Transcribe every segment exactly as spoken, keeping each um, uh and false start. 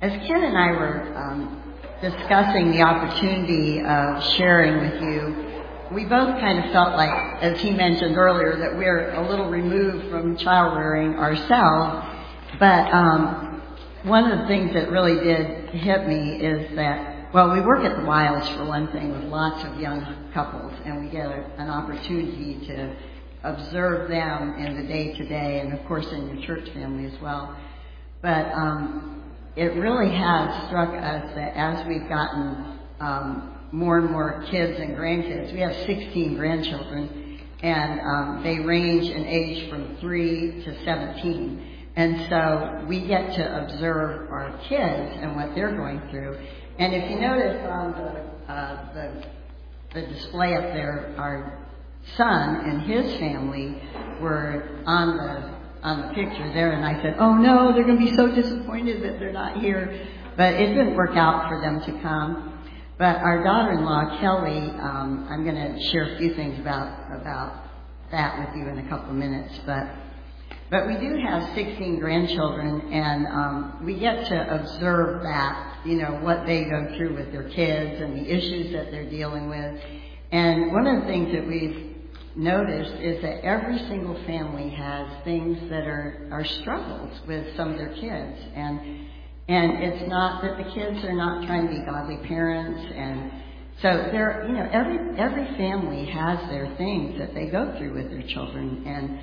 As Ken and I were um, discussing the opportunity of sharing with you, we both kind of felt like, as he mentioned earlier, that we're a little removed from child rearing ourselves. But um, one of the things that really did hit me is that, well, we work at the Wilds for one thing with lots of young couples, and we get a, an opportunity to observe them in the day-to-day, and of course in your church family as well. But um, it really has struck us that as we've gotten um, more and more kids and grandkids, we have sixteen grandchildren, and um, they range in age from three to seventeen. And so we get to observe our kids and what they're going through. And if you notice on the, uh, the, the display up there, our son and his family were on the on the picture there, and I said, oh no, they're going to be so disappointed that they're not here. But it didn't work out for them to come. But our daughter-in-law, Kelly, um, I'm going to share a few things about about that with you in a couple of minutes. But but we do have sixteen grandchildren, and um, we get to observe that, you know, what they go through with their kids and the issues that they're dealing with. And one of the things that we've noticed is that every single family has things that are, are struggles with some of their kids. And and it's not that the kids are not trying to be godly parents. And so they're, you know, every every family has their things that they go through with their children. And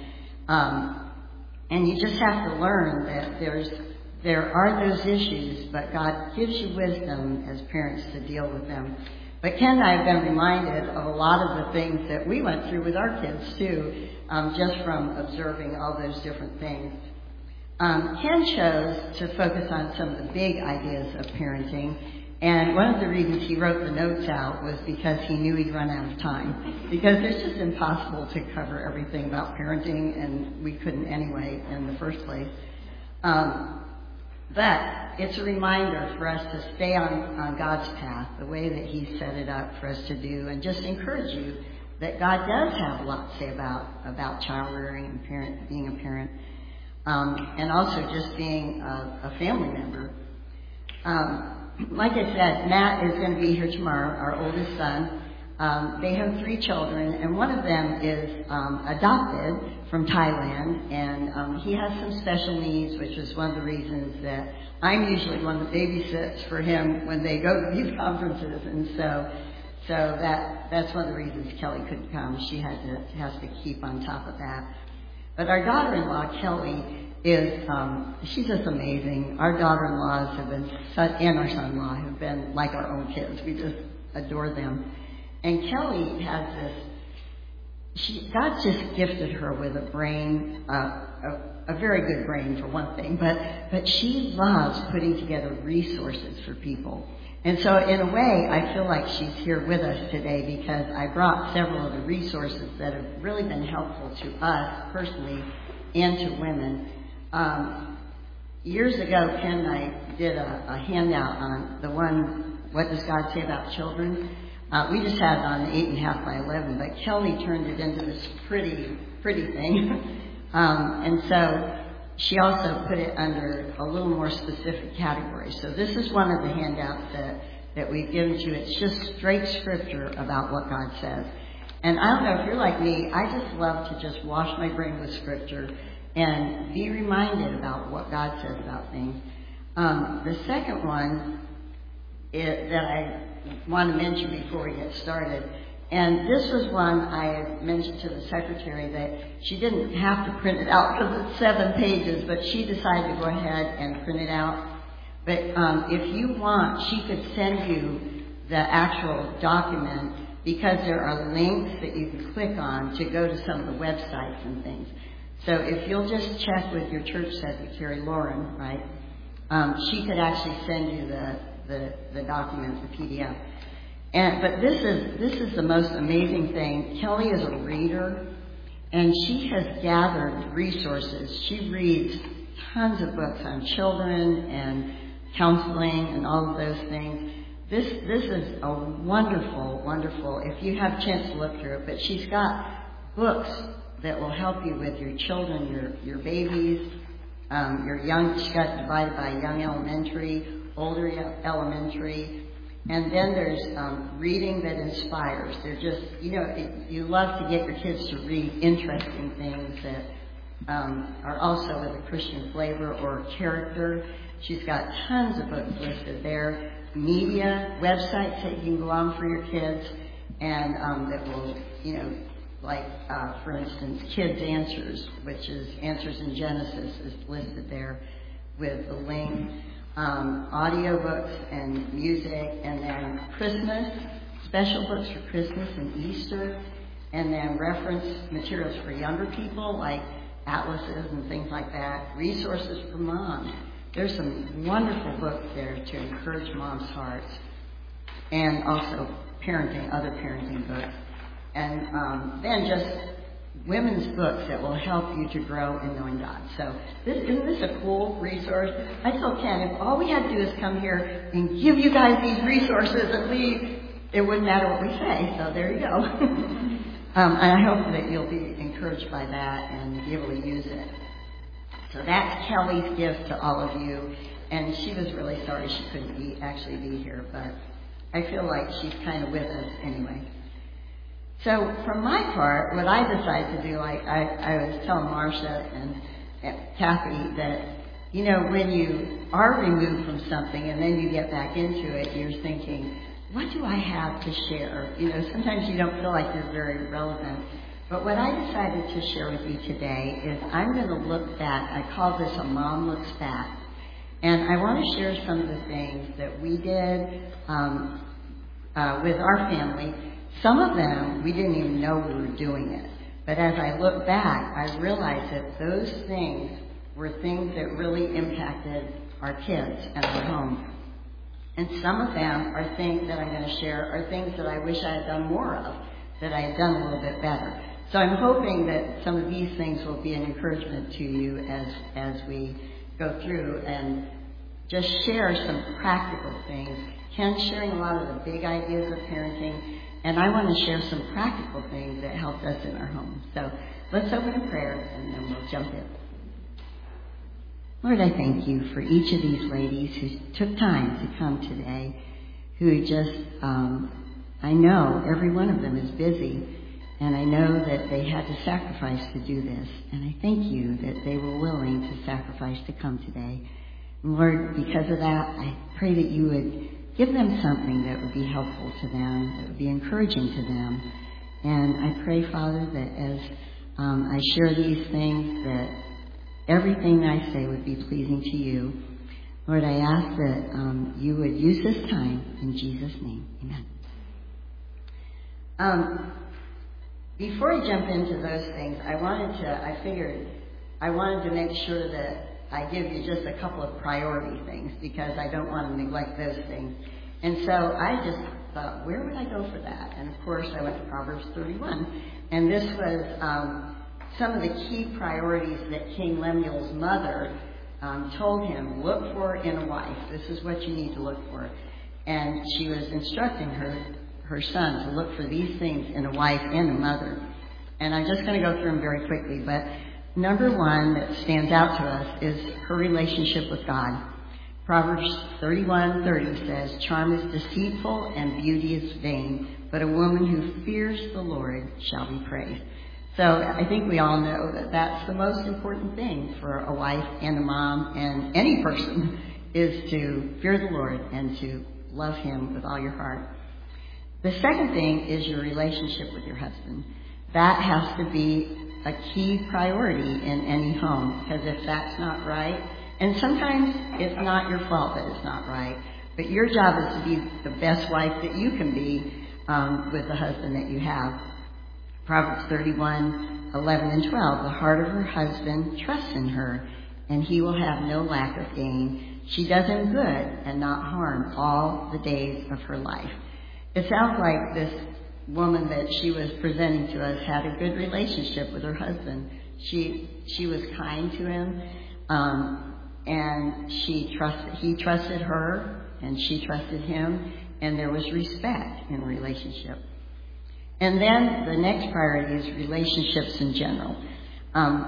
um, and you just have to learn that there's there are those issues, but God gives you wisdom as parents to deal with them. But Ken and I have been reminded of a lot of the things that we went through with our kids, too, um, just from observing all those different things. Um, Ken chose to focus on some of the big ideas of parenting, and one of the reasons he wrote the notes out was because he knew he'd run out of time, because it's just impossible to cover everything about parenting, and we couldn't anyway in the first place. Um, But it's a reminder for us to stay on, on God's path, the way that He set it up for us to do, and just encourage you that God does have a lot to say about, about child rearing and parent, being a parent, um, and also just being a, a family member. Um, like I said, Matt is going to be here tomorrow, our oldest son. Um, they have three children, and one of them is um, adopted from Thailand, and um, he has some special needs, which is one of the reasons that I'm usually one that babysits for him when they go to these conferences, and so so that that's one of the reasons Kelly couldn't come. She had to has to keep on top of that. But our daughter-in-law, Kelly, is um, she's just amazing. Our daughter-in-laws have been, and our son-in-law have been like our own kids. We just adore them. And Kelly has this, she, God just gifted her with a brain, uh, a, a very good brain for one thing, but, but she loves putting together resources for people. And so in a way, I feel like she's here with us today because I brought several of the resources that have really been helpful to us personally and to women. Um, years ago, Ken and I did a, a handout on the one, What Does God Say About Children? Uh, we just had it on eight and a half by eleven, but Kelly turned it into this pretty, pretty thing. um, and so she also put it under a little more specific category. So this is one of the handouts that, that we've given to you. It's just straight scripture about what God says. And I don't know if you're like me, I just love to just wash my brain with scripture and be reminded about what God says about things. Um, the second one is, that I want to mention before we get started. And this was one I had mentioned to the secretary that she didn't have to print it out because it's seven pages, but she decided to go ahead and print it out. But um, if you want, she could send you the actual document because there are links that you can click on to go to some of the websites and things. So if you'll just check with your church secretary, Lauren, right, um, she could actually send you the The, the document, the P D F. And but this is this is the most amazing thing. Kelly is a reader, and she has gathered resources. She reads tons of books on children and counseling and all of those things. This this is a wonderful, wonderful. If you have a chance to look through it, but she's got books that will help you with your children, your your babies, um, your young. She got divided by young elementary. older elementary. And then there's um, reading that inspires. They're just, you know, it, you love to get your kids to read interesting things that um, are also with a Christian flavor or character. She's got tons of books listed there. Media, websites that you can go on for your kids, and um, that will, you know, like, uh, for instance, Kids Answers, which is Answers in Genesis, is listed there with the link. Um, audiobooks and music, and then Christmas, special books for Christmas and Easter, and then reference materials for younger people like atlases and things like that, resources for moms. There's some wonderful books there to encourage moms' hearts, and also parenting, other parenting books. And um, then just women's books that will help you to grow in knowing God. So this, isn't this a cool resource? I told Ken, if all we had to do is come here and give you guys these resources and leave, it wouldn't matter what we say. So there you go. um, and I hope that you'll be encouraged by that and be able to use it. So that's Kelly's gift to all of you. And she was really sorry she couldn't be, actually be here, but I feel like she's kind of with us anyway. So for my part, what I decided to do, like I, I was telling Marcia and, and Kathy that, you know, when you are removed from something and then you get back into it, you're thinking, what do I have to share? You know, sometimes you don't feel like you're very relevant. But what I decided to share with you today is I'm going to look back. I call this a Mom Looks Back. And I want to share some of the things that we did um, uh, with our family. Some of them, we didn't even know we were doing it. But as I look back, I realized that those things were things that really impacted our kids and our home. And some of them are things that I'm going to share are things that I wish I had done more of, that I had done a little bit better. So I'm hoping that some of these things will be an encouragement to you as, as we go through and just share some practical things. Ken's sharing a lot of the big ideas of parenting, and I want to share some practical things that helped us in our home. So let's open a prayer, and then we'll jump in. Lord, I thank you for each of these ladies who took time to come today, who just, um, I know every one of them is busy, and I know that they had to sacrifice to do this. And I thank you that they were willing to sacrifice to come today. And Lord, because of that, I pray that you would give them something that would be helpful to them, that would be encouraging to them. And I pray, Father, that as um, I share these things, that everything I say would be pleasing to you. Lord, I ask that um, you would use this time in Jesus' name. Amen. Um, before I jump into those things, I wanted to, I figured I wanted to make sure that I give you just a couple of priority things because I don't want to neglect those things. And so I just thought, where would I go for that? And of course, I went to Proverbs thirty-one. And this was um, some of the key priorities that King Lemuel's mother um, told him, look for in a wife. This is what you need to look for. And she was instructing her, her son to look for these things in a wife and a mother. And I'm just going to go through them very quickly, but number one that stands out to us is her relationship with God. Proverbs thirty-one thirty says, charm is deceitful and beauty is vain, but a woman who fears the Lord shall be praised. So I think we all know that that's the most important thing for a wife and a mom and any person is to fear the Lord and to love him with all your heart. The second thing is your relationship with your husband. That has to be a key priority in any home, because if that's not right, and sometimes it's not your fault that it's not right, but your job is to be the best wife that you can be um, with the husband that you have. Proverbs thirty-one eleven and twelve, the heart of her husband trusts in her, and he will have no lack of gain. She does him good and not harm all the days of her life. It sounds like this woman that she was presenting to us had a good relationship with her husband. She she was kind to him, um, and she trusted. He trusted her, and she trusted him, and there was respect in the relationship. And then the next priority is relationships in general. Um,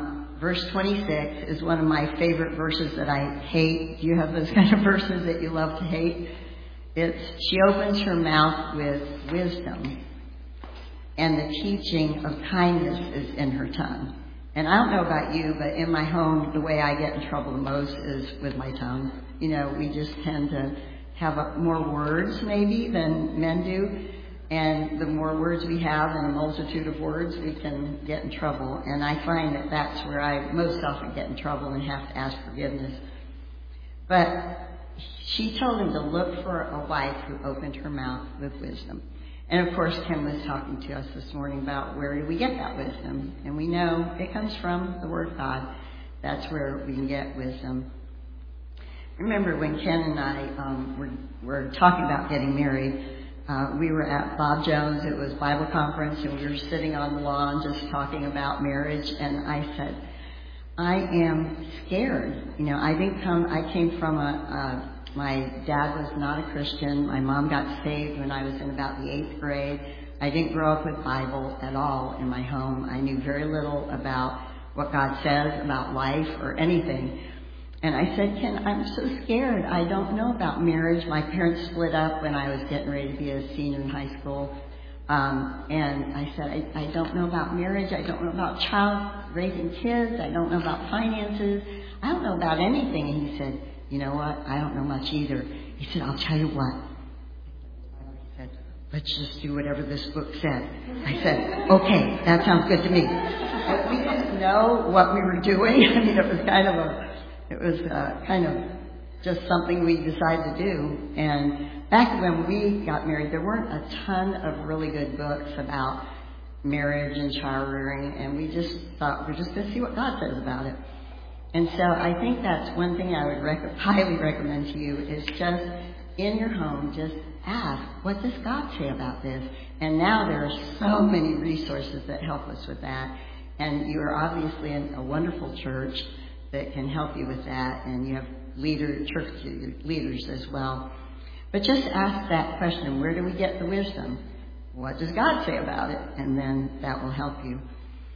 verse twenty-six is one of my favorite verses that I hate. Do you have those kind of verses that you love to hate? It's, she opens her mouth with wisdom, and the teaching of kindness is in her tongue. And I don't know about you, but in my home, the way I get in trouble the most is with my tongue. You know, we just tend to have a, more words maybe than men do. And the more words we have and a multitude of words, we can get in trouble. And I find that that's where I most often get in trouble and have to ask forgiveness. But she told him to look for a wife who opened her mouth with wisdom. And of course, Kim was talking to us this morning about where do we get that wisdom. And we know it comes from the Word of God. That's where we can get wisdom. Remember when Ken and I um, were, were talking about getting married, uh, we were at Bob Jones. It was Bible conference, and we were sitting on the lawn just talking about marriage. And I said, I am scared. You know, I didn't come, I came from a, a my dad was not a Christian. My mom got saved when I was in about the eighth grade. I didn't grow up with Bible at all in my home. I knew very little about what God says about life or anything. And I said, Ken, I'm so scared. I don't know about marriage. My parents split up when I was getting ready to be a senior in high school. Um, and I said, I, I don't know about marriage. I don't know about child raising kids. I don't know about finances. I don't know about anything. And he said, you know what? I don't know much either. He said, I'll tell you what. He said, let's just do whatever this book said. I said, okay, that sounds good to me. But we didn't know what we were doing. I mean, it was kind of a, it was uh, kind of just something we decided to do. And back when we got married, there weren't a ton of really good books about marriage and child rearing, and we just thought we're just going to see what God says about it. And so I think that's one thing I would rec- highly recommend to you is just in your home, just ask, what does God say about this? And now there are so many resources that help us with that. And you are obviously in a wonderful church that can help you with that. And you have leader, church leaders as well. But just ask that question, where do we get the wisdom? What does God say about it? And then that will help you.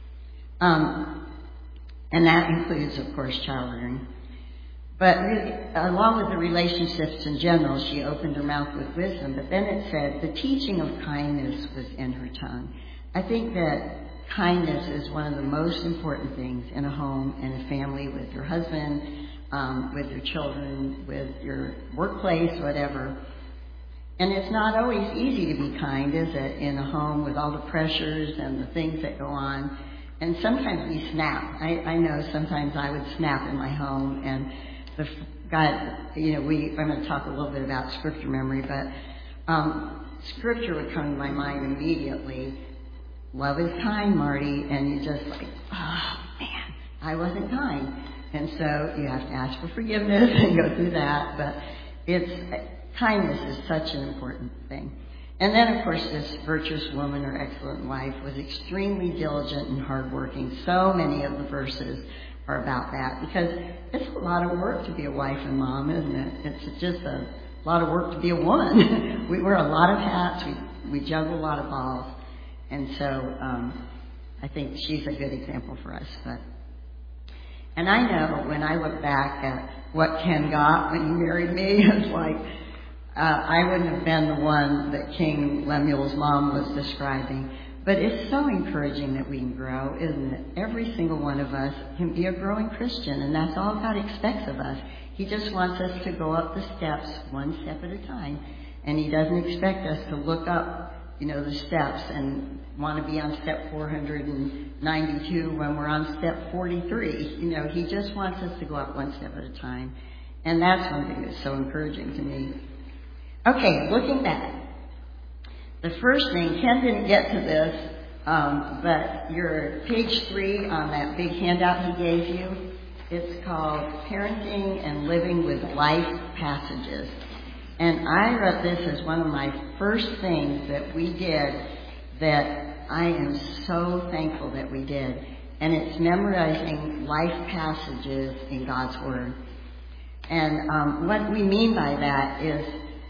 Um, And that includes, of course, child rearing. But really, along with the relationships in general, she opened her mouth with wisdom. But then it said the teaching of kindness was in her tongue. I think that kindness is one of the most important things in a home and a family, with your husband, um, with your children, with your workplace, whatever. And it's not always easy to be kind, is it, in a home with all the pressures and the things that go on. And sometimes we snap. I, I know sometimes I would snap in my home, and the God, you know, we. I'm going to talk a little bit about scripture memory, but um, scripture would come to my mind immediately. Love is kind, Marty, and you just like, oh man, I wasn't kind, and so you have to ask for forgiveness and go through that. But it's kindness is such an important thing. And then, of course, this virtuous woman or excellent wife was extremely diligent and hardworking. So many of the verses are about that, because it's a lot of work to be a wife and mom, isn't it? It's just a lot of work to be a woman. We wear a lot of hats. We, we juggle a lot of balls. And so um, I think she's a good example for us. But And I know when I look back at what Ken got when he married me, it's like, Uh, I wouldn't have been the one that King Lemuel's mom was describing. But it's so encouraging that we can grow, isn't it? Every single one of us can be a growing Christian, and that's all God expects of us. He just wants us to go up the steps one step at a time. And he doesn't expect us to look up, you know, the steps and want to be on step four hundred ninety-two when we're on step forty-three. You know, he just wants us to go up one step at a time. And that's one thing that's so encouraging to me. Okay, looking back, the first thing, Ken didn't get to this, um, but your page three on that big handout he gave you, it's called Parenting and Living with Life Passages. And I wrote this as one of my first things that we did that I am so thankful that we did. And it's memorizing life passages in God's Word. And um, what we mean by that is,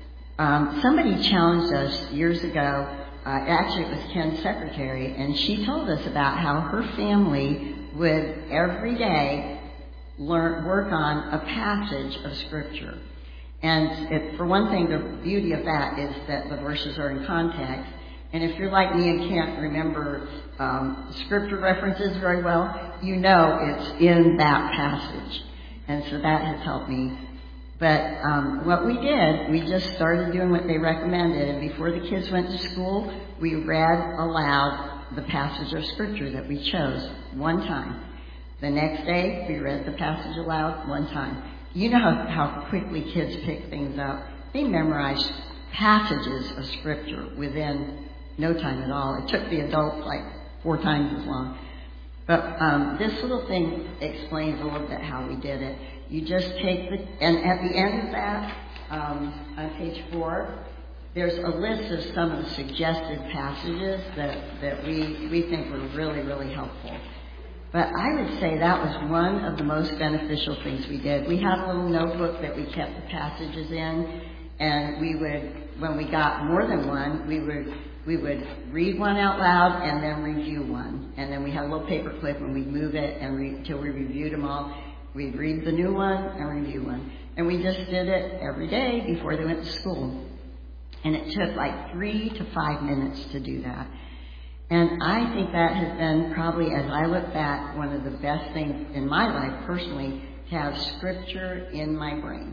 Um, somebody challenged us years ago, uh, actually it was Ken's secretary, and she told us about how her family would every day learn, work on a passage of Scripture. And it, for one thing, the beauty of that is that the verses are in context. And if you're like me and can't remember um, Scripture references very well, you know it's in that passage. And so that has helped me. But um, what we did, we just started doing what they recommended. And before the kids went to school, we read aloud the passage of Scripture that we chose one time. The next day, we read the passage aloud one time. You know how, how quickly kids pick things up. They memorize passages of Scripture within no time at all. It took the adults like four times as long. But um, this little thing explains a little bit how we did it. You just take the, and at the end of that, um, on page four, there's a list of some of the suggested passages that, that we, we think were really, really helpful. But I would say that was one of the most beneficial things we did. We had a little notebook that we kept the passages in, and we would, when we got more than one, we would we would read one out loud and then review one. And then we had a little paper clip and we'd move it and re- until we reviewed them all. We'd read the new one and review one. And we just did it every day before they went to school. And it took like three to five minutes to do that. And I think that has been probably, as I look back, one of the best things in my life personally, to have Scripture in my brain.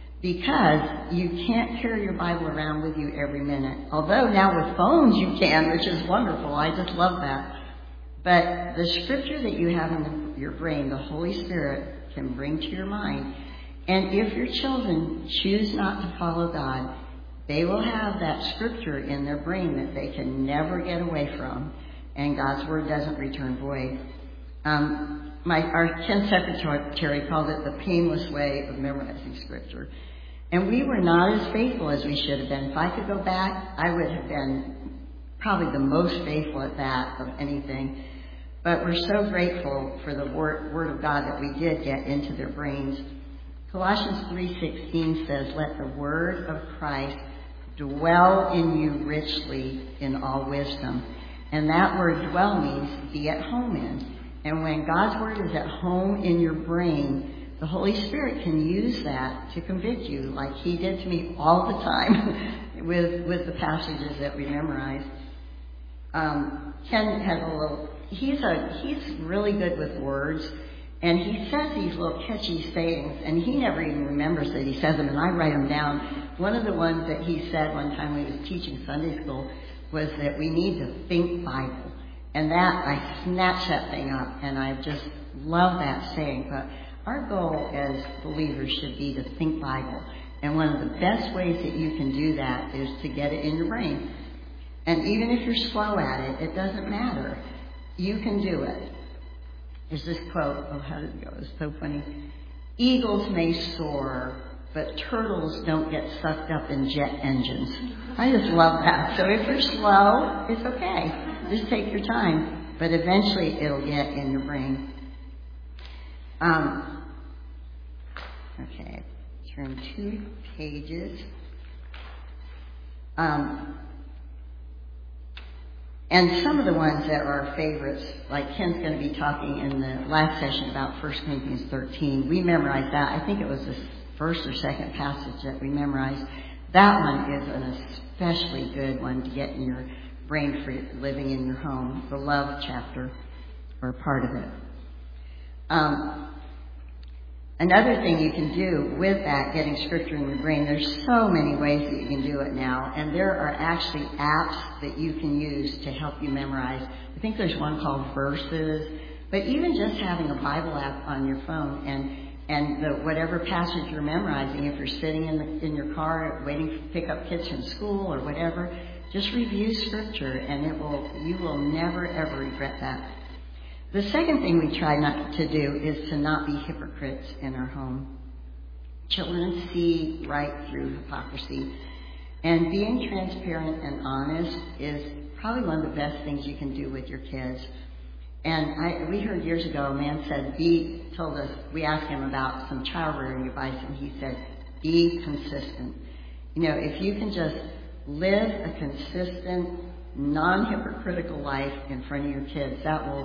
Because you can't carry your Bible around with you every minute. Although now with phones you can, which is wonderful. I just love that. But the Scripture that you have in the, your brain, the Holy Spirit can bring to your mind. And if your children choose not to follow God, they will have that Scripture in their brain that they can never get away from. And God's Word doesn't return void. Um, my, our Ken secretary called it the painless way of memorizing Scripture. And we were not as faithful as we should have been. If I could go back, I would have been probably the most faithful at that of anything. But we're so grateful for the word, word of God that we did get into their brains. Colossians three sixteen says, "Let the word of Christ dwell in you richly in all wisdom." And that word dwell means be at home in. And when God's word is at home in your brain, the Holy Spirit can use that to convict you, like He did to me all the time with with the passages that we memorized. Um, Ken has a little. He's a he's really good with words, and he says these little catchy sayings, and he never even remembers that he says them, and I write them down. One of the ones that he said one time when he was teaching Sunday school was that we need to think Bible, and that I snatched that thing up, and I just love that saying. But our goal as believers should be to think Bible. And one of the best ways that you can do that is to get it in your brain. And even if you're slow at it, it doesn't matter. You can do it. There's this quote. Oh, how did it go? It's so funny. "Eagles may soar, but turtles don't get sucked up in jet engines." I just love that. So if you're slow, it's okay. Just take your time. But eventually it'll get in your brain. Um, okay, turn two pages. Um, and some of the ones that are our favorites, like Ken's going to be talking in the last session about First Corinthians thirteen. We memorized that. I think it was the first or second passage that we memorized. That one is an especially good one to get in your brain for living in your home, the love chapter, or part of it. Um, Another thing you can do with that, getting Scripture in your brain, there's so many ways that you can do it now. And there are actually apps that you can use to help you memorize. I think there's one called Verses. But even just having a Bible app on your phone and and the, whatever passage you're memorizing, if you're sitting in, the, in your car waiting to pick up kids from school or whatever, just review Scripture and it will you will never, ever regret that. The second thing we try not to do is to not be hypocrites in our home. Children see right through hypocrisy. And being transparent and honest is probably one of the best things you can do with your kids. And I, we heard years ago, a man said, be, told us, we asked him about some child rearing advice, and he said, be consistent. You know, if you can just live a consistent, non-hypocritical life in front of your kids, that will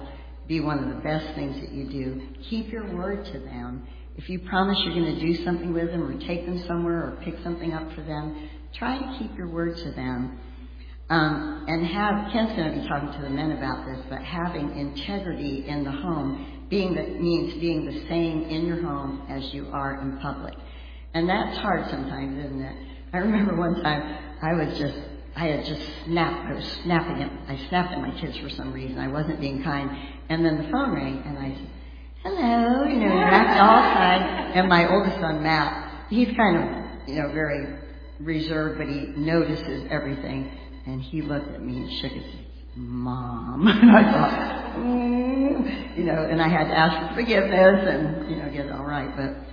be one of the best things that you do. Keep your word to them. If you promise you're going to do something with them or take them somewhere or pick something up for them, try to keep your word to them. Um, and have, Ken's going to be talking to the men about this, but having integrity in the home being the, means being the same in your home as you are in public. And that's hard sometimes, isn't it? I remember one time I was just, I had just snapped, I was snapping at, I snapped at my kids for some reason. I wasn't being kind. And then the phone rang and I said, hello, you know, you're acting all side. And my oldest son, Matt, he's kind of, you know, very reserved, but he notices everything. And he looked at me and shook his head. Mom. And I thought, mm, you know, and I had to ask for forgiveness and, you know, get it all right.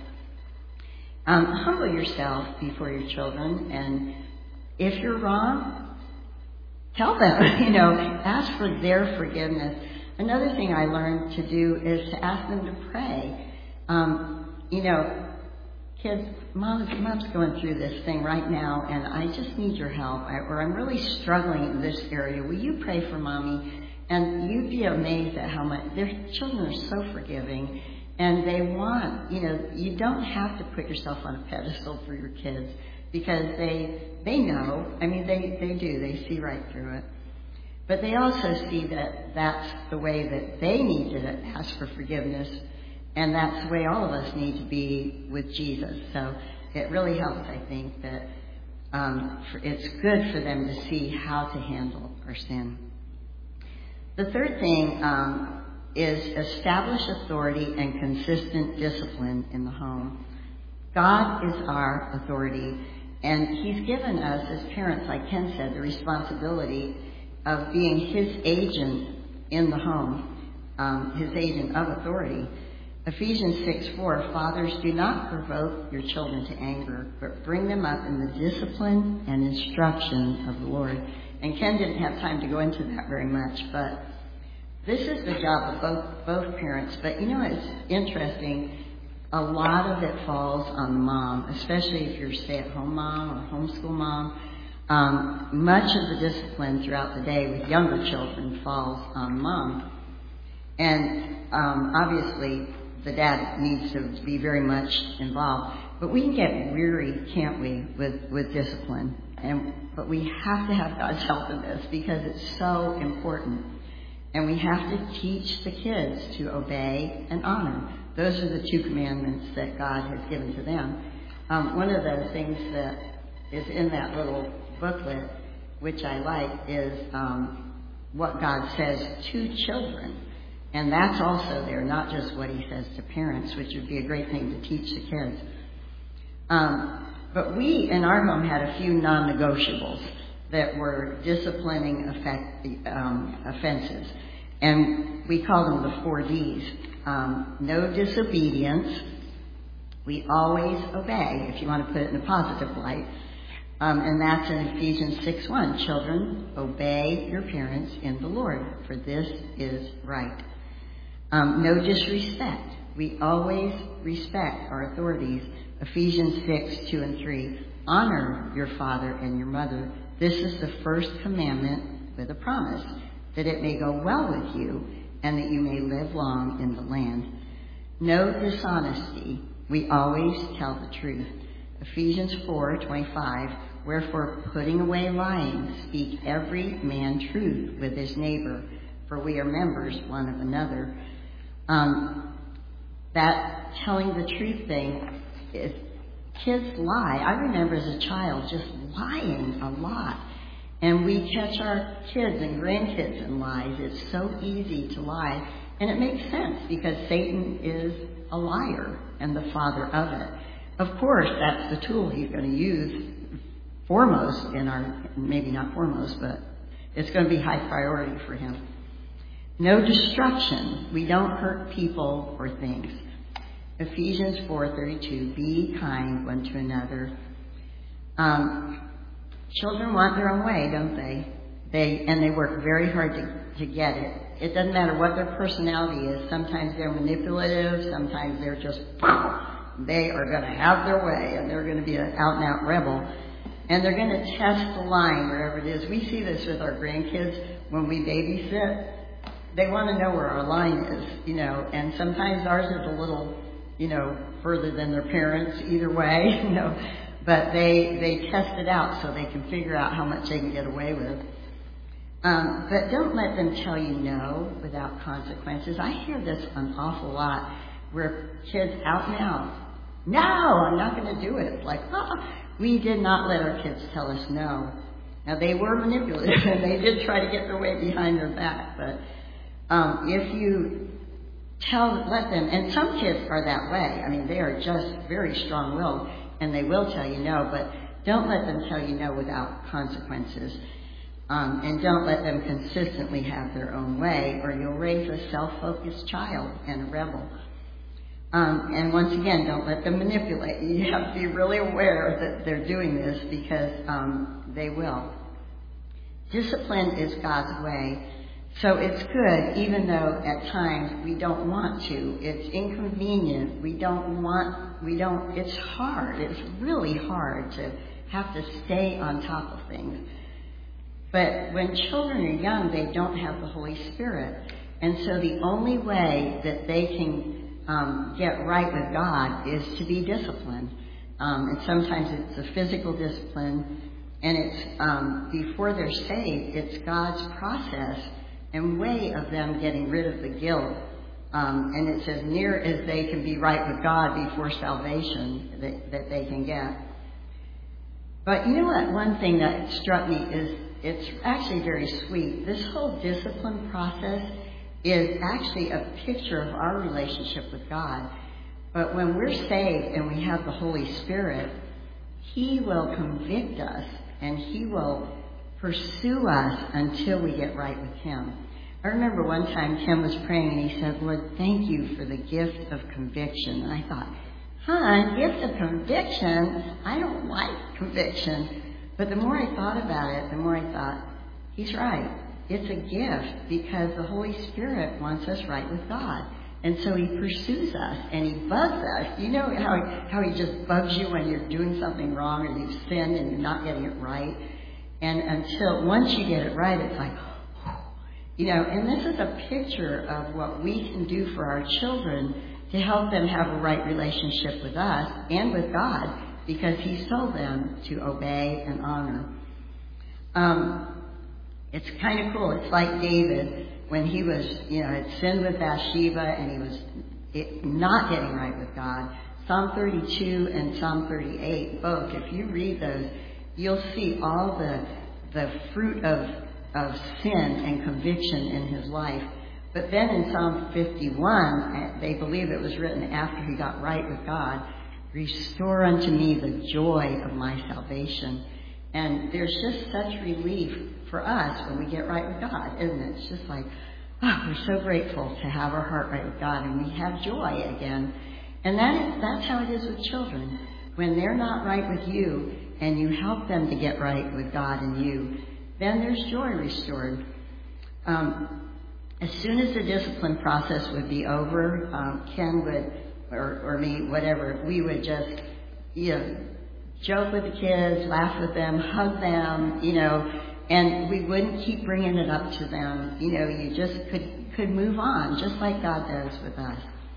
But um, humble yourself before your children. And if you're wrong, tell them, you know, ask for their forgiveness. Another thing I learned to do is to ask them to pray. Um, you know, kids, mom's, mom's going through this thing right now, and I just need your help, I, or I'm really struggling in this area. Will you pray for mommy? And you'd be amazed at how much, their children are so forgiving, and they want, you know, you don't have to put yourself on a pedestal for your kids, because they they know, I mean, they, they do, they see right through it. But they also see that that's the way that they need to ask for forgiveness. And that's the way all of us need to be with Jesus. So it really helps, I think, that um, for, it's good for them to see how to handle our sin. The third thing um, is establish authority and consistent discipline in the home. God is our authority, and He's given us, as parents, like Ken said, the responsibility of being His agent in the home, um, His agent of authority. Ephesians six four, fathers, do not provoke your children to anger, but bring them up in the discipline and instruction of the Lord. And Ken didn't have time to go into that very much, but this is the job of both, both parents. But you know, it's interesting, a lot of it falls on the mom, especially if you're a stay-at-home mom or homeschool mom. Um, much of the discipline throughout the day with younger children falls on mom. And um, obviously, the dad needs to be very much involved. But we can get weary, can't we, with, with discipline. And but we have to have God's help in this because it's so important. And we have to teach the kids to obey and honor. Those are the two commandments that God has given to them. Um, one of the things that is in that little booklet, which I like, is um, what God says to children. And that's also there, not just what He says to parents, which would be a great thing to teach the kids. Um, but we, in our home, had a few non-negotiables that were disciplining effect, um, offenses. And we call them the four Ds. Um, no disobedience. We always obey, if you want to put it in a positive light. Um, and that's in Ephesians six one. Children, obey your parents in the Lord, for this is right. Um, no disrespect. We always respect our authorities. Ephesians six two and three. Honor your father and your mother. This is the first commandment with a promise, that it may go well with you and that you may live long in the land. No dishonesty. We always tell the truth. Ephesians four twenty-five. Wherefore, putting away lying, speak every man truth with his neighbor, for we are members one of another. Um, that telling the truth thing, is, kids lie. I remember as a child just lying a lot. And we catch our kids and grandkids in lies. It's so easy to lie. And it makes sense because Satan is a liar and the father of it. Of course, that's the tool he's going to use foremost in our, maybe not foremost, but it's going to be high priority for him. No destruction. We don't hurt people or things. Ephesians four thirty-two. Be kind one to another. Um, children want their own way, don't they? They and they work very hard to, to get it. It doesn't matter what their personality is. Sometimes they're manipulative. Sometimes they're just, they are going to have their way, and they're going to be an out-and-out rebel. And they're going to test the line wherever it is. We see this with our grandkids when we babysit. they want to know where our line is, you know, and sometimes ours is a little, you know, further than their parents, either way, you know, but they, they test it out so they can figure out how much they can get away with. Um, but don't let them tell you no without consequences. I hear this an awful lot where kids out and out, no, I'm not going to do it. It's like, oh, we did not let our kids tell us no. Now, they were manipulative, and they did try to get their way behind their back, but um, if you tell, let them, and some kids are that way. I mean, they are just very strong-willed, and they will tell you no, but don't let them tell you no without consequences. Um, and don't let them consistently have their own way, or you'll raise a self-focused child and a rebel. Um, and once again, don't let them manipulate you. You have to be really aware that they're doing this because um, they will. Discipline is God's way, so it's good even though at times we don't want to. It's inconvenient. We don't want, we don't, it's hard. It's really hard to have to stay on top of things. But when children are young, they don't have the Holy Spirit. And so the only way that they can um, get right with God is to be disciplined. Um, and sometimes it's a physical discipline, and it's um, before they're saved, it's God's process and way of them getting rid of the guilt. Um, and it's as near as they can be right with God before salvation that, that they can get. But you know what? One thing that struck me is it's actually very sweet. This whole discipline process is actually a picture of our relationship with God. But when we're saved and we have the Holy Spirit, He will convict us and He will pursue us until we get right with Him. I remember one time Tim was praying and he said, Lord, thank you for the gift of conviction. And I thought, huh, gift of conviction? I don't like conviction. But the more I thought about it, the more I thought, he's right. It's a gift because the Holy Spirit wants us right with God. And so He pursues us and He bugs us. You know how he, how He just bugs you when you're doing something wrong or you've sinned and you're not getting it right? And until once you get it right, it's like, you know, and this is a picture of what we can do for our children to help them have a right relationship with us and with God, because He told them to obey and honor. Um, it's kind of cool. It's like David when he was, you know, had sinned with Bathsheba and he was it, not getting right with God. Psalm thirty-two and Psalm thirty-eight, both, if you read those, you'll see all the the fruit of, of sin and conviction in his life. But then in Psalm fifty-one, they believe it was written after he got right with God, restore unto me the joy of my salvation. And there's just such relief for us when we get right with God, isn't it? It's just like, oh, we're so grateful to have our heart right with God, and we have joy again. And that is, that's how it is with children. When they're not right with you, and you help them to get right with God and you, then there's joy restored. Um, as soon as the discipline process would be over, um, Ken would, or, or me, whatever, we would just, you know, joke with the kids, laugh with them, hug them, you know, and we wouldn't keep bringing it up to them. You know, you just could could move on, just like God does with us.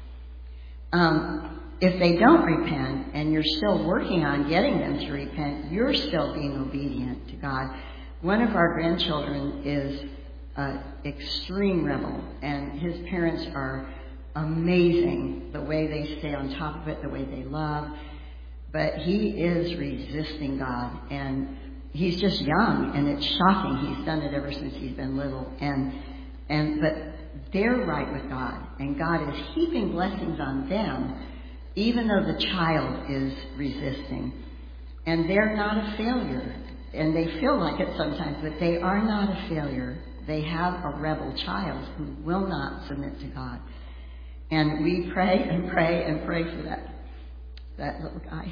Um, if they don't repent, and you're still working on getting them to repent, you're still being obedient to God. One of our grandchildren is an extreme rebel, and his parents are amazing, the way they stay on top of it, the way they love. But he is resisting God, and he's just young, and it's shocking. He's done it ever since he's been little. And and but they're right with God, and God is heaping blessings on them, even though the child is resisting. And they're not a failure, and they feel like it sometimes, but they are not a failure. They have a rebel child who will not submit to God. And we pray and pray and pray for that, that little guy.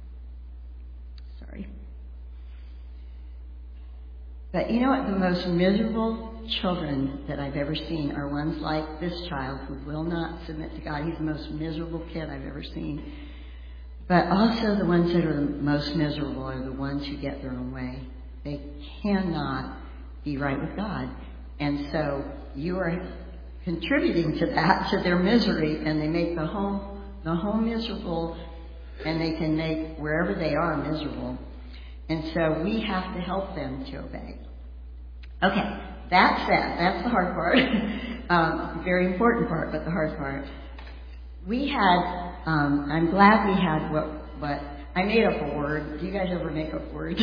Sorry. But you know what? The most miserable children that I've ever seen are ones like this child who will not submit to God. He's the most miserable kid I've ever seen. But also the ones that are the most miserable are the ones who get their own way. They cannot be right with God. And so you are contributing to that, to their misery, and they make the home, the home miserable, and they can make wherever they are miserable. And so we have to help them to obey. Okay, that said, that's the hard part. um, very important part, but the hard part. We had, um, I'm glad we had what, what, I made up a word. Do you guys ever make up words?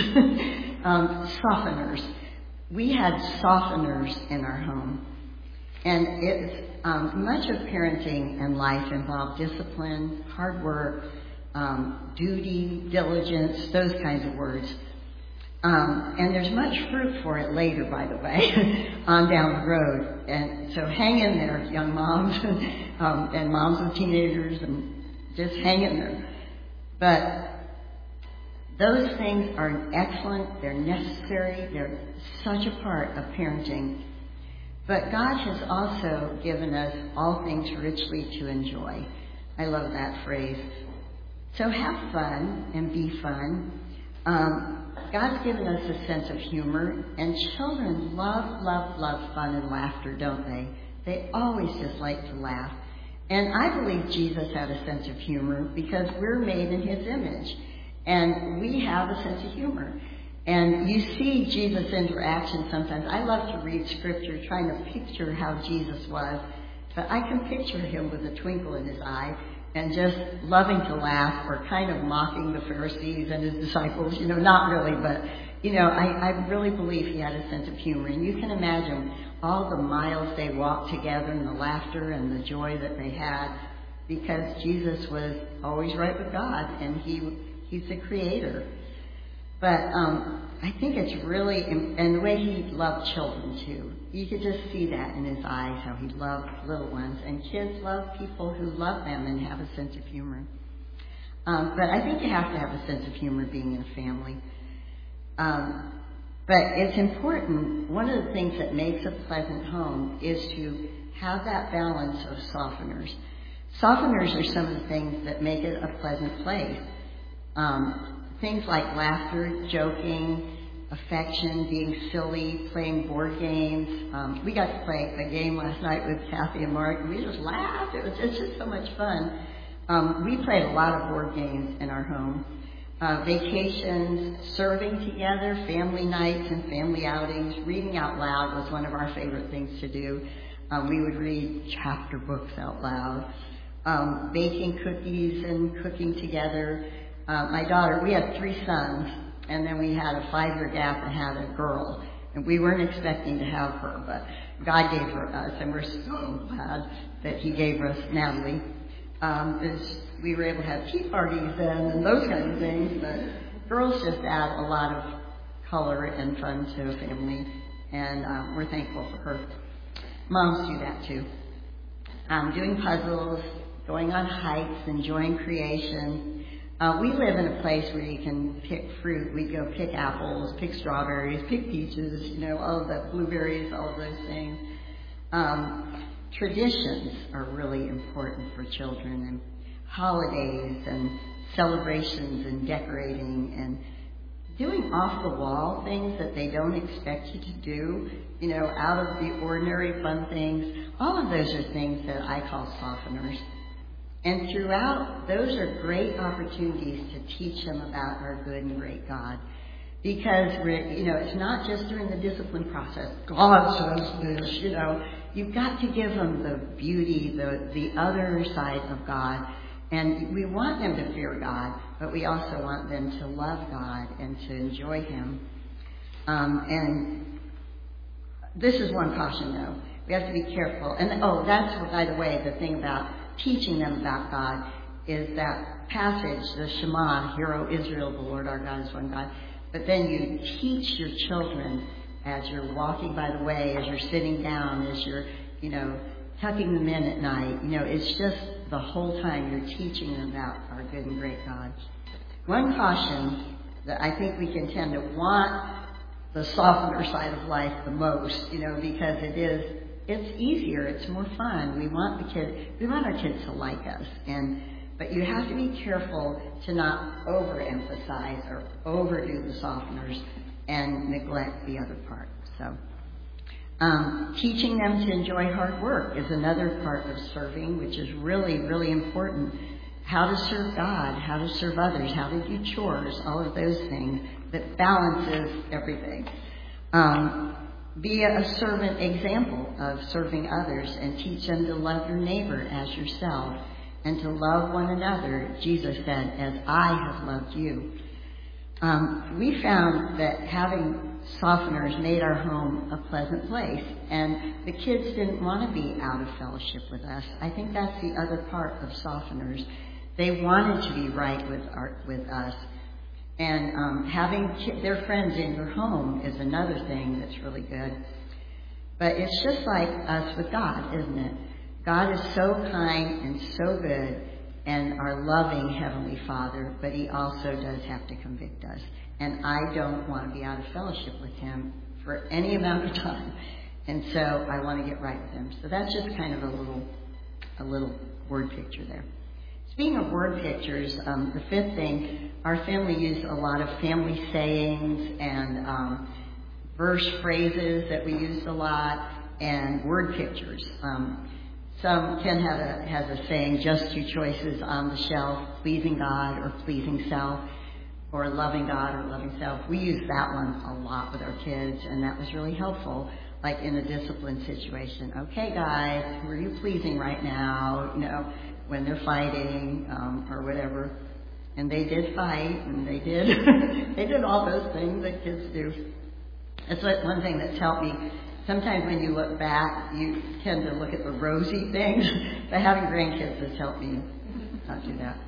um, softeners. We had softeners in our home. And it's, um, much of parenting and life involved discipline, hard work, um, duty, diligence, those kinds of words. Um, and there's much fruit for it later, by the way, on down the road. And so hang in there, young moms, um, and moms of teenagers, and just hang in there. But those things are excellent, they're necessary, they're such a part of parenting. But God has also given us all things richly to enjoy. I love that phrase. So have fun and be fun. Um, God's given us a sense of humor, and children love, love, love fun and laughter, don't they? They always just like to laugh. And I believe Jesus had a sense of humor because we're made in his image, and we have a sense of humor. And you see Jesus' interaction sometimes. I love to read scripture trying to picture how Jesus was, but I can picture him with a twinkle in his eye and just loving to laugh or kind of mocking the Pharisees and his disciples. You know, not really, but, you know, I, I really believe he had a sense of humor. And you can imagine all the miles they walked together and the laughter and the joy that they had because Jesus was always right with God, and he he's the creator. But um, I think it's really, and the way he loved children too. You could just see that in his eyes, how he loved little ones. And kids love people who love them and have a sense of humor. Um, but I think you have to have a sense of humor being in a family. Um, but it's important, one of the things that makes a pleasant home is to have that balance of softeners. Softeners are some of the things that make it a pleasant place. Um, Things like laughter, joking, affection, being silly, playing board games. Um, we got to play a game last night with Kathy and Mark, and we just laughed. It was it's just so much fun. Um, we played a lot of board games in our home. Uh, vacations, serving together, family nights and family outings. Reading out loud was one of our favorite things to do. Um, we would read chapter books out loud. Um, baking cookies and cooking together. Uh, my daughter, we had three sons, and then we had a five-year gap and had a girl. And we weren't expecting to have her, but God gave her us, and we're so glad that he gave us Natalie. Um, we were able to have tea parties and, and those kinds of things, but girls just add a lot of color and fun to a family, and um, we're thankful for her. Moms do that too. Um, doing puzzles, going on hikes, enjoying creation. Uh, we live in a place where you can pick fruit. We go pick apples, pick strawberries, pick peaches, you know, all of that, blueberries, all of those things. Um, traditions are really important for children, and holidays and celebrations and decorating and doing off-the-wall things that they don't expect you to do, you know, out of the ordinary fun things. All of those are things that I call softeners. And throughout, those are great opportunities to teach them about our good and great God. Because, we're, you know, it's not just during the discipline process. God says this, you know. You've got to give them the beauty, the, the other side of God. And we want them to fear God, but we also want them to love God and to enjoy him. Um, and this is one caution, though. We have to be careful. And, oh, that's, by the way, the thing about teaching them about God is that passage, the Shema, Hear, O Israel, the Lord our God is one God. But then you teach your children as you're walking by the way, as you're sitting down, as you're, you know, tucking them in at night. You know, it's just the whole time you're teaching them about our good and great God. One caution that I think we can tend to want the softener side of life the most, you know, because it is It's easier. It's more fun. We want the kids. We want our kids to like us, and but you have to be careful to not overemphasize or overdo the softeners and neglect the other part. So, Um, teaching them to enjoy hard work is another part of serving, which is really, really important. How to serve God, how to serve others, how to do chores, all of those things that balances everything. Um, be a servant example of serving others and teach them to love your neighbor as yourself and to love one another, Jesus said, as I have loved you. Um, we found that having softeners made our home a pleasant place, and the kids didn't want to be out of fellowship with us. I think that's the other part of softeners. They wanted to be right with our, with us. And um, having ki- their friends in your home is another thing that's really good. But it's just like us with God, isn't it? God is so kind and so good and our loving Heavenly Father, but He also does have to convict us. And I don't want to be out of fellowship with Him for any amount of time. And so I want to get right with Him. So that's just kind of a little, a little word picture there. Speaking of word pictures, um, the fifth thing, our family used a lot of family sayings and um, verse phrases that we used a lot, and word pictures. Um, some Ken had a, has a saying, just two choices on the shelf, pleasing God or pleasing self, or loving God or loving self. We used that one a lot with our kids, and that was really helpful. Like in a discipline situation, okay, guys, who are you pleasing right now? You know, when they're fighting um, or whatever. And they did fight, and they did they did all those things that kids do. That's what, one thing that's helped me. Sometimes when you look back, you tend to look at the rosy things, but having grandkids has helped me not do that.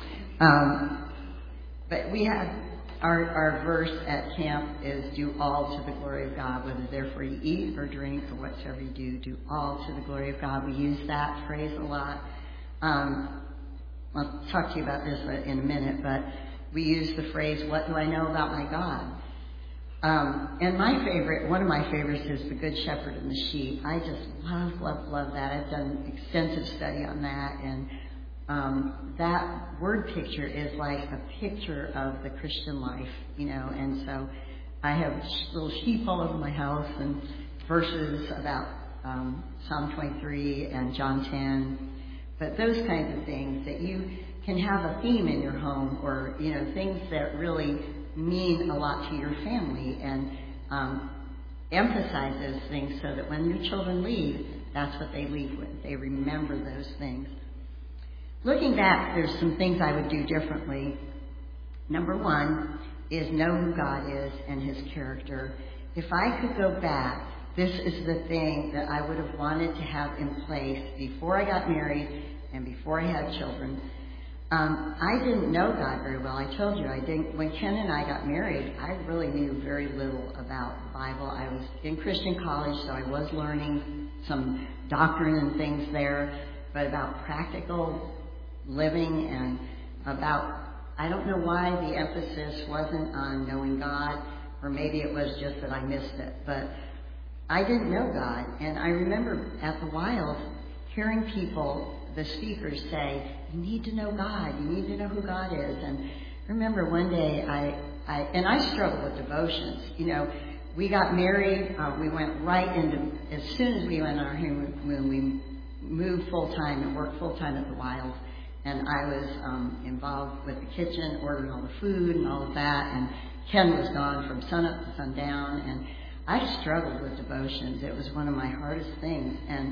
Um, but we had our, our verse at camp is do all to the glory of God, whether therefore you eat or drink or whatsoever you do, do all to the glory of God. We use that phrase a lot. Um, I'll talk to you about this in a minute, but we use the phrase, what do I know about my God? Um, and my favorite, one of my favorites is the Good Shepherd and the Sheep. I just love, love, love that. I've done extensive study on that, and um, that word picture is like a picture of the Christian life, you know, and so I have little sheep all over my house and verses about um, Psalm twenty-three and John ten. But those kinds of things that you can have a theme in your home, or, you know, things that really mean a lot to your family, and um, emphasize those things so that when your children leave, that's what they leave with. They remember those things. Looking back, there's some things I would do differently. Number one is know who God is and His character. If I could go back, this is the thing that I would have wanted to have in place before I got married and before I had children. Um, I didn't know God very well. I told you, I didn't. When Ken and I got married, I really knew very little about the Bible. I was in Christian college, so I was learning some doctrine and things there, but about practical living and about, I don't know why the emphasis wasn't on knowing God, or maybe it was just that I missed it, but I didn't know God. And I remember at the Wild hearing people, the speakers, say, you need to know God. You need to know who God is. And I remember one day, I, I and I struggled with devotions. You know, we got married. Uh, we went right into, as soon as we went on our honeymoon, when we moved full-time and worked full-time at the Wild. And I was um, involved with the kitchen, ordering all the food and all of that. And Ken was gone from sunup to sundown. And I struggled with devotions. It was one of my hardest things. And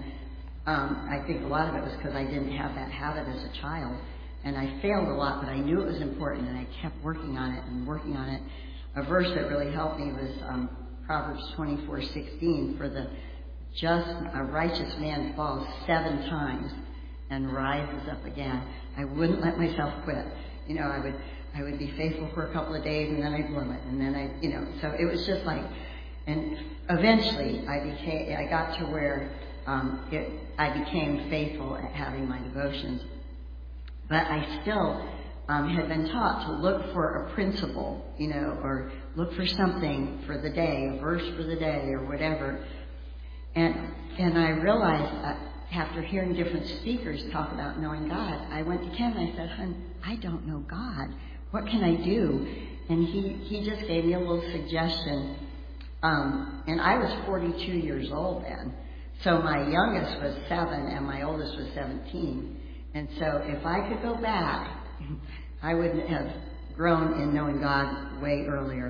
um, I think a lot of it was because I didn't have that habit as a child. And I failed a lot, but I knew it was important, and I kept working on it and working on it. A verse that really helped me was um, Proverbs twenty-four sixteen, for the just, a righteous man falls seven times and rises up again. I wouldn't let myself quit. You know, I would I would be faithful for a couple of days, and then I'd blow it. And then I, you know, so it was just like, and eventually I became, I got to where um, it, I became faithful at having my devotions. But I still um, had been taught to look for a principle, you know, or look for something for the day, a verse for the day, or whatever. And and I realized uh, after hearing different speakers talk about knowing God, I went to Ken and I said, "Hon, I don't know God. What can I do?" And he, he just gave me a little suggestion. Um, and I was forty-two years old then. So my youngest was seven and my oldest was seventeen. And so if I could go back, I would have grown in knowing God way earlier.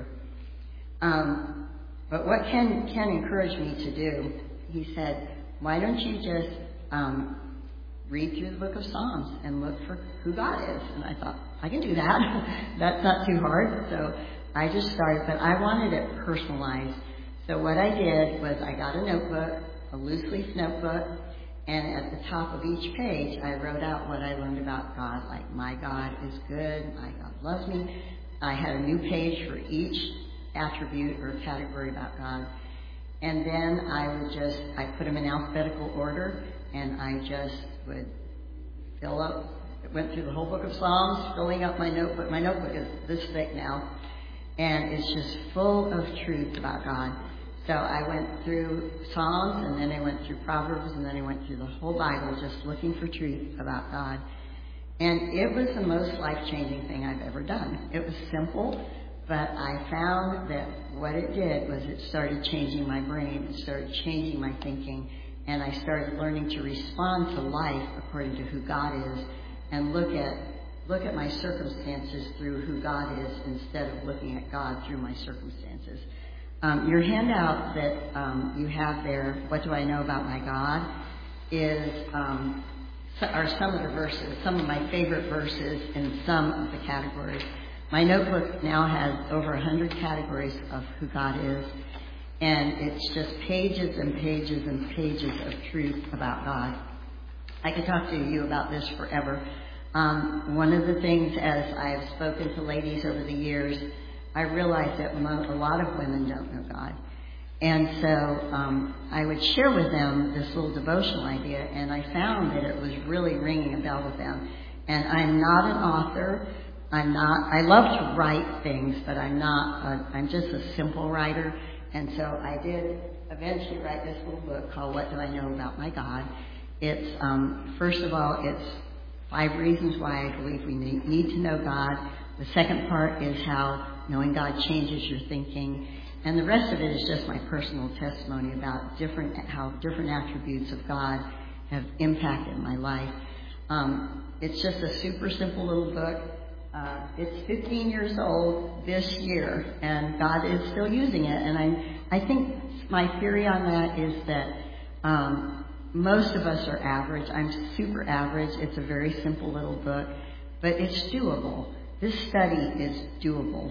Um, but what Ken, Ken encouraged me to do, he said, why don't you just um, read through the book of Psalms and look for who God is? And I thought, I can do that. That's not too hard. So I just started, but I wanted it personalized. So what I did was I got a notebook, a loose leaf notebook, and at the top of each page, I wrote out what I learned about God, like my God is good, my God loves me. I had a new page for each attribute or category about God. And then I would just, I put them in alphabetical order, and I just would fill up, went through the whole book of Psalms, filling up my notebook. My notebook is this thick now, and it's just full of truth about God. So I went through Psalms, and then I went through Proverbs, and then I went through the whole Bible just looking for truth about God. And it was the most life-changing thing I've ever done. It was simple, but I found that what it did was it started changing my brain. It started changing my thinking, and I started learning to respond to life according to who God is and look at look at my circumstances through who God is instead of looking at God through my circumstances. Um, your handout that um, you have there, What Do I Know About My God, is um, are some of the verses, some of my favorite verses in some of the categories. My notebook now has over one hundred categories of who God is, and it's just pages and pages and pages of truth about God. I could talk to you about this forever. Um, one of the things, as I've spoken to ladies over the years, I realized that mo- a lot of women don't know God. And so um, I would share with them this little devotional idea, and I found that it was really ringing a bell with them. And I'm not an author. I'm not, I love to write things, but I'm not, a, I'm just a simple writer. And so I did eventually write this little book called What Do I Know About My God? It's, um, first of all, it's five reasons why I believe we need, need to know God. The second part is how knowing God changes your thinking. And the rest of it is just my personal testimony about different, how different attributes of God have impacted my life. Um, it's just a super simple little book. Uh, it's fifteen years old this year, and God is still using it. And I, I think my theory on that is that um, most of us are average. I'm super average. It's a very simple little book, but it's doable. This study is doable.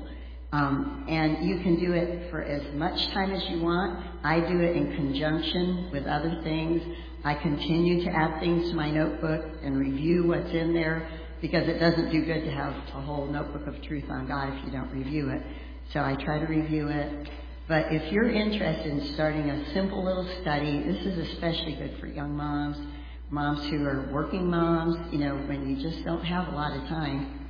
Um, and you can do it for as much time as you want. I do it in conjunction with other things. I continue to add things to my notebook and review what's in there, because it doesn't do good to have a whole notebook of truth on God if you don't review it. So I try to review it. But if you're interested in starting a simple little study, this is especially good for young moms, moms who are working moms, you know, when you just don't have a lot of time.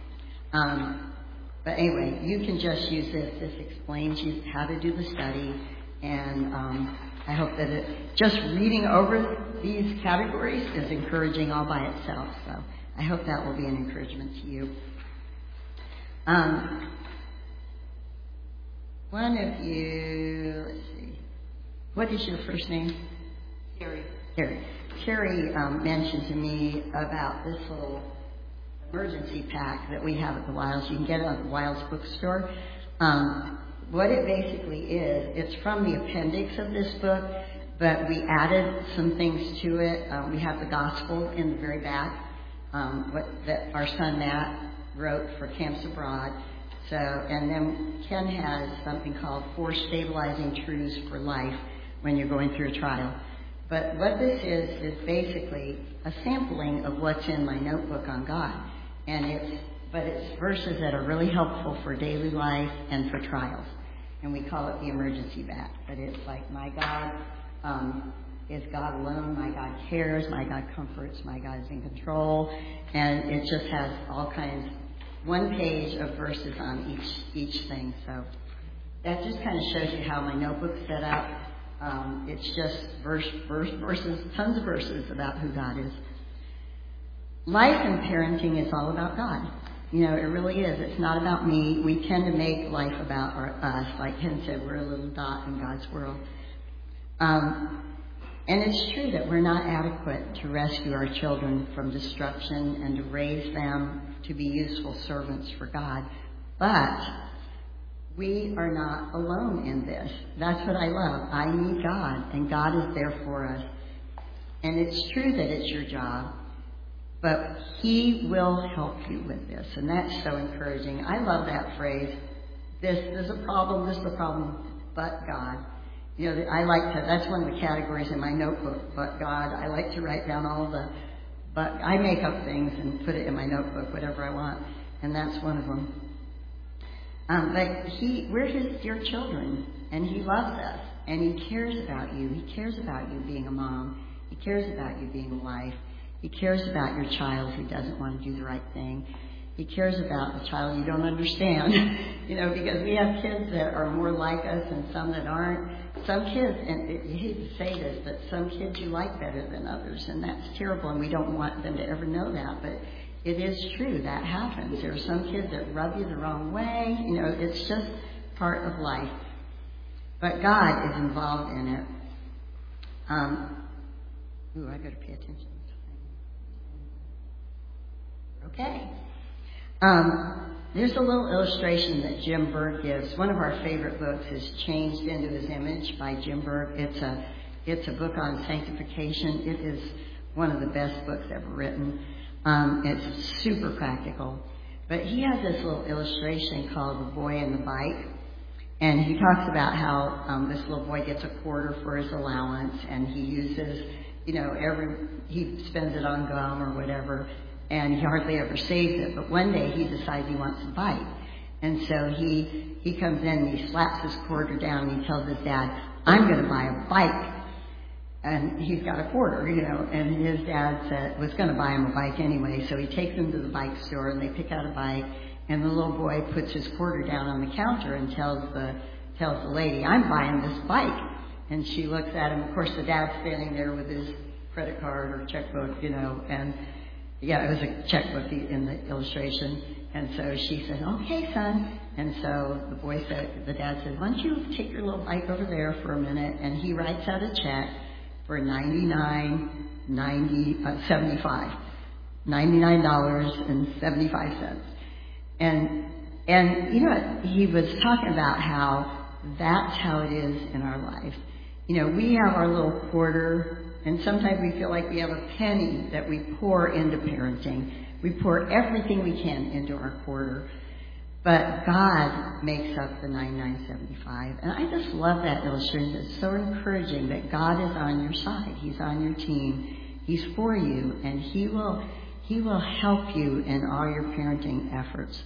Um, but anyway, you can just use this. This explains you how to do the study. And um, I hope that it, just reading over these categories is encouraging all by itself. So I hope that will be an encouragement to you. Um, one of you, let's see, what is your first name? Carrie. Carrie. Carrie um, mentioned to me about this little emergency pack that we have at the Wilds. You can get it at the Wilds bookstore. Um, what it basically is, it's from the appendix of this book, but we added some things to it. Uh, we have the gospel in the very back. Um, what that our son Matt wrote for Camps Abroad. So, and then Ken has something called Four Stabilizing Truths for Life when you're going through a trial. But what this is is basically a sampling of what's in my notebook on God, and it's but it's verses that are really helpful for daily life and for trials, and we call it the emergency bag. But it's like my God. Um, Is God alone? My God cares. My God comforts. My God is in control. And it just has all kinds, one page of verses on each each thing. So that just kind of shows you how my notebook's set up. Um, it's just verse, verse, verses, tons of verses about who God is. Life and parenting is all about God. You know, it really is. It's not about me. We tend to make life about our, us. Like Ken said, we're a little dot in God's world. Um, and it's true that we're not adequate to rescue our children from destruction and to raise them to be useful servants for God. But we are not alone in this. That's what I love. I need God, and God is there for us. And it's true that it's your job, but He will help you with this. And that's so encouraging. I love that phrase. This is a problem, this is a problem, but God. You know, I like to, that's one of the categories in my notebook, but God. I like to write down all the, but I make up things and put it in my notebook, whatever I want. And that's one of them. Um, but he, we're His dear children, and He loves us, and He cares about you. He cares about you being a mom. He cares about you being a wife. He cares about your child who doesn't want to do the right thing. He cares about the child you don't understand, you know, because we have kids that are more like us and some that aren't. Some kids, and you hate to say this, but some kids you like better than others, and that's terrible, and we don't want them to ever know that, but it is true. That happens. There are some kids that rub you the wrong way. You know, it's just part of life. But God is involved in it. Um, ooh, I better pay attention. Okay. Um, there's a little illustration that Jim Berg gives. One of our favorite books is Changed into His Image by Jim Berg. It's a, it's a book on sanctification. It is one of the best books ever written. Um, it's super practical. But he has this little illustration called The Boy and the Bike. And he talks about how um, this little boy gets a quarter for his allowance, and he uses, you know, every, he spends it on gum or whatever, and he hardly ever saves it. But one day he decides he wants a bike. And so he, he comes in and he slaps his quarter down and he tells his dad, I'm going to buy a bike. And he's got a quarter, you know, and his dad said, was going to buy him a bike anyway. So he takes him to the bike store and they pick out a bike. And the little boy puts his quarter down on the counter and tells the, tells the lady, I'm buying this bike. And she looks at him. Of course, the dad's standing there with his credit card or checkbook, you know, and yeah, it was a checkbook in the illustration. And so she said, okay, son. And so the boy said, the dad said, why don't you take your little bike over there for a minute? And he writes out a check for ninety-nine ninety uh, seventy-five, ninety-nine dollars and seventy-five cents. And and you know what? He was talking about how that's how it is in our life. You know, we have our little quarter, and sometimes we feel like we have a penny that we pour into parenting. We pour everything we can into our quarter. But God makes up the ninety-nine seventy-five. And I just love that illustration. It's so encouraging that God is on your side. He's on your team. He's for you, and He will He will help you in all your parenting efforts.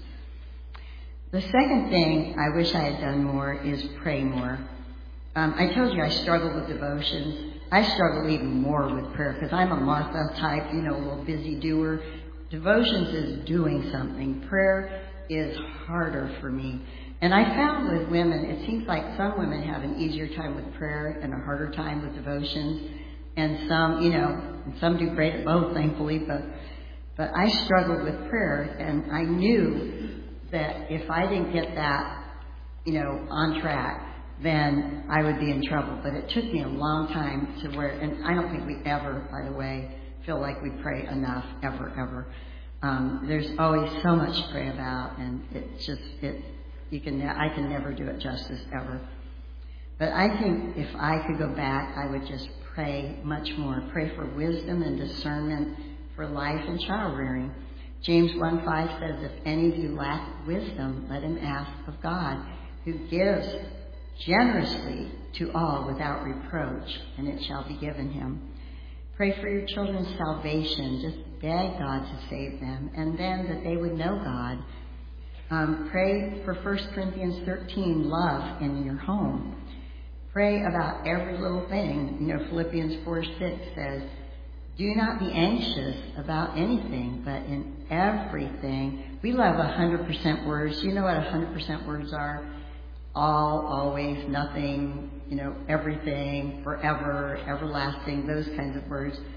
The second thing I wish I had done more is pray more. Um, I told you I struggle with devotions. I struggle even more with prayer because I'm a Martha type, you know, a little busy doer. Devotions is doing something. Prayer is harder for me. And I found with women, it seems like some women have an easier time with prayer and a harder time with devotions. And some, you know, some do great at both, thankfully, but but I struggled with prayer, and I knew that if I didn't get that, you know, on track, then I would be in trouble. But it took me a long time to where, and I don't think we ever, by the way, feel like we pray enough, ever, ever. Um, there's always so much to pray about, and it's just, it, you can, I can never do it justice, ever. But I think if I could go back, I would just pray much more. Pray for wisdom and discernment for life and child rearing. James one five says, if any of you lack wisdom, let him ask of God, who gives generously to all without reproach, and it shall be given him. Pray for your children's salvation. Just beg God to save them, and then that they would know God. Um, pray for First Corinthians thirteen, love in your home. Pray about every little thing. You know, Philippians four six says, do not be anxious about anything, but in everything. We love one hundred percent words. You know what one hundred percent words are? All, always, nothing, you know, everything, forever, everlasting, those kinds of words.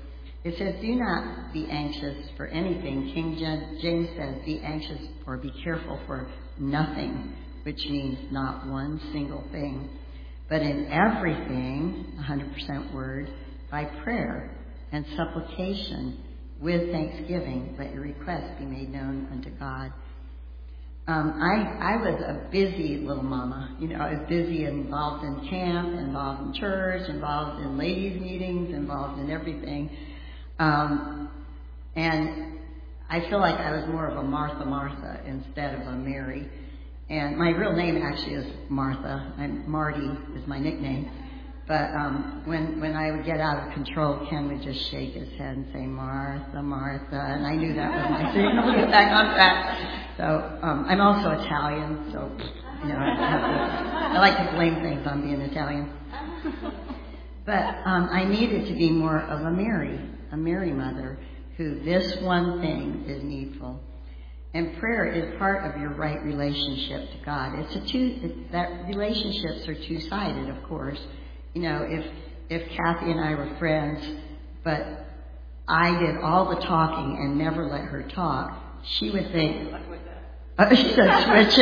It says, do not be anxious for anything. King James says, be anxious or be careful for nothing, which means not one single thing. But in everything, one hundred percent word, by prayer and supplication with thanksgiving, let your requests be made known unto God. Um, I, I was a busy little mama. You know, I was busy, involved in camp, involved in church, involved in ladies' meetings, involved in everything. Um, and I feel like I was more of a Martha Martha instead of a Mary. And my real name actually is Martha. I'm Marty is my nickname. But um, when when I would get out of control, Ken would just shake his head and say, Martha, Martha. And I knew that was my signal to get back on track. So um, I'm also Italian, so you know I, have to, I like to blame things on being Italian. But um, I needed to be more of a Mary, a Mary mother, who this one thing is needful. And prayer is part of your right relationship to God. It's a two. It, that relationships are two-sided, of course. You know, if if Kathy and I were friends, but I did all the talking and never let her talk, she would think, uh, she said, switch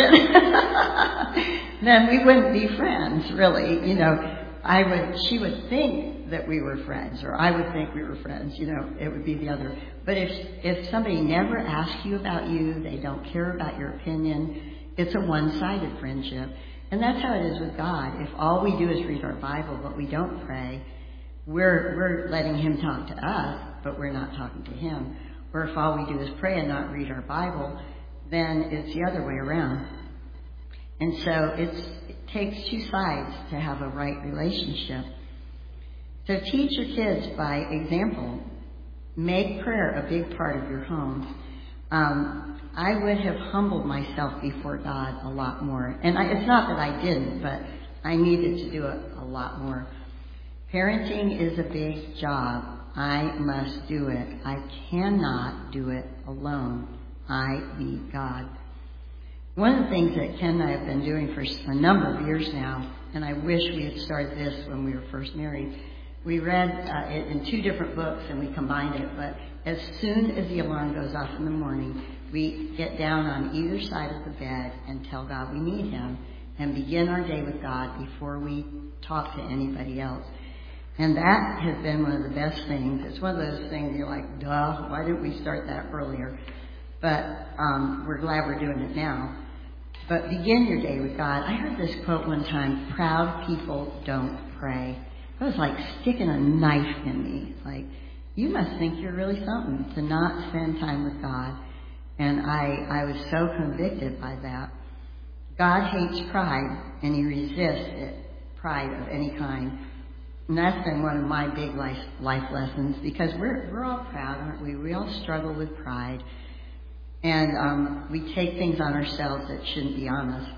it. Then we wouldn't be friends, really. You know, I would. She would think that we were friends, or I would think we were friends. You know, it would be the other. But if if somebody never asks you about you, they don't care about your opinion, it's a one-sided friendship. And that's how it is with God. If all we do is read our Bible, but we don't pray, we're we're letting Him talk to us, but we're not talking to Him. Or if all we do is pray and not read our Bible, then it's the other way around. And so it's, it takes two sides to have a right relationship. So teach your kids by example. Make prayer a big part of your home. Um, I would have humbled myself before God a lot more. And I, it's not that I didn't, but I needed to do it a lot more. Parenting is a big job. I must do it. I cannot do it alone. I be God. One of the things that Ken and I have been doing for a number of years now, and I wish we had started this when we were first married, we read uh, it in two different books and we combined it, but as soon as the alarm goes off in the morning, we get down on either side of the bed and tell God we need Him and begin our day with God before we talk to anybody else. And that has been one of the best things. It's one of those things you're like, duh, why didn't we start that earlier? But um, we're glad we're doing it now. But begin your day with God. I heard this quote one time, proud people don't pray. It was like sticking a knife in me. It's like, you must think you're really something to not spend time with God. And I, I was so convicted by that. God hates pride, and He resists it, pride of any kind. And that's been one of my big life, life lessons, because we're we're all proud, aren't we? We all struggle with pride. And um, we take things on ourselves that shouldn't be on us.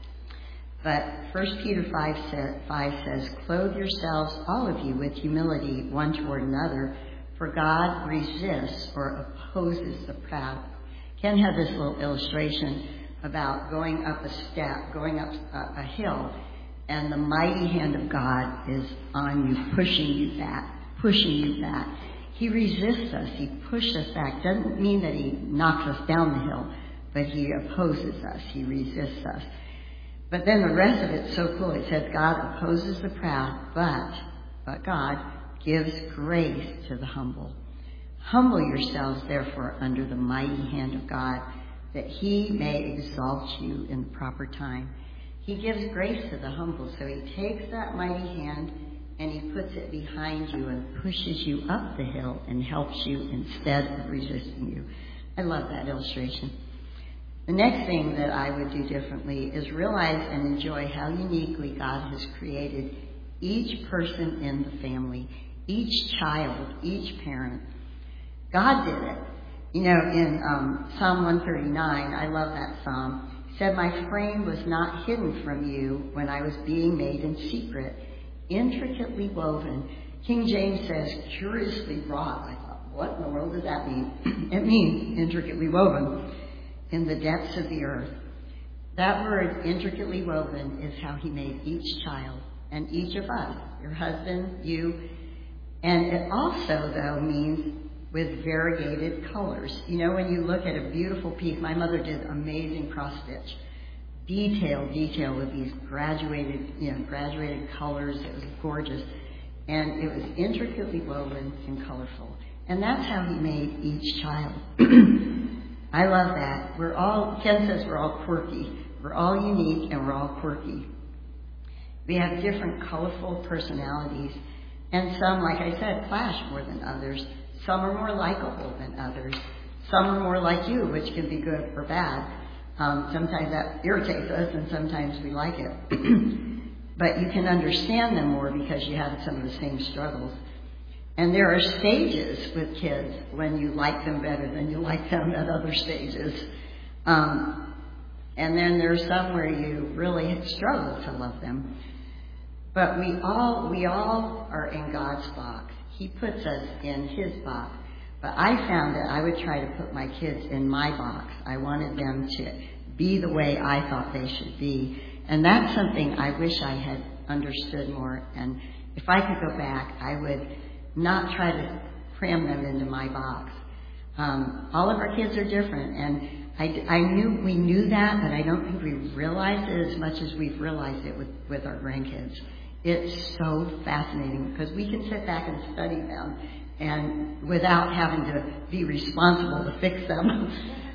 But First Peter five says, clothe yourselves, all of you, with humility one toward another, for God resists or opposes the proud. Ken had this little illustration about going up a step, going up a, a hill, and the mighty hand of God is on you, pushing you back, pushing you back. He resists us. He pushes us back. Doesn't mean that He knocks us down the hill, but He opposes us. He resists us. But then the rest of it's so cool. It says God opposes the proud, but, but God gives grace to the humble. Humble yourselves, therefore, under the mighty hand of God, that He may exalt you in the proper time. He gives grace to the humble, so He takes that mighty hand and He puts it behind you and pushes you up the hill and helps you instead of resisting you. I love that illustration. The next thing that I would do differently is realize and enjoy how uniquely God has created each person in the family, each child, each parent. God did it. You know, in um, Psalm one thirty-nine, I love that psalm, it said, my frame was not hidden from you when I was being made in secret, intricately woven. King James says, curiously wrought. I thought, what in the world does that mean? It means intricately woven in the depths of the earth. That word, intricately woven, is how He made each child and each of us, your husband, you, And it also, though, means with variegated colors. You know, when you look at a beautiful piece, my mother did amazing cross-stitch. Detail, detail with these graduated, you know, graduated colors. It was gorgeous. And it was intricately woven and colorful. And that's how he made each child. I love that. We're all, Ken says we're all quirky. We're all unique and we're all quirky. We have different colorful personalities. And some, like I said, clash more than others. Some are more likable than others. Some are more like you, which can be good or bad. Um, sometimes that irritates us and sometimes we like it. But you can understand them more because you have some of the same struggles. And there are stages with kids when you like them better than you like them at other stages. Um, and then there's some where you really struggle to love them. But we all we all are in God's box. He puts us in his box. But I found that I would try to put my kids in my box. I wanted them to be the way I thought they should be. And that's something I wish I had understood more. And if I could go back, I would not try to cram them into my box. Um, all of our kids are different. And I, I knew we knew that, but I don't think we realized it as much as we've realized it with, with our grandkids. It's so fascinating because we can sit back and study them and without having to be responsible to fix them.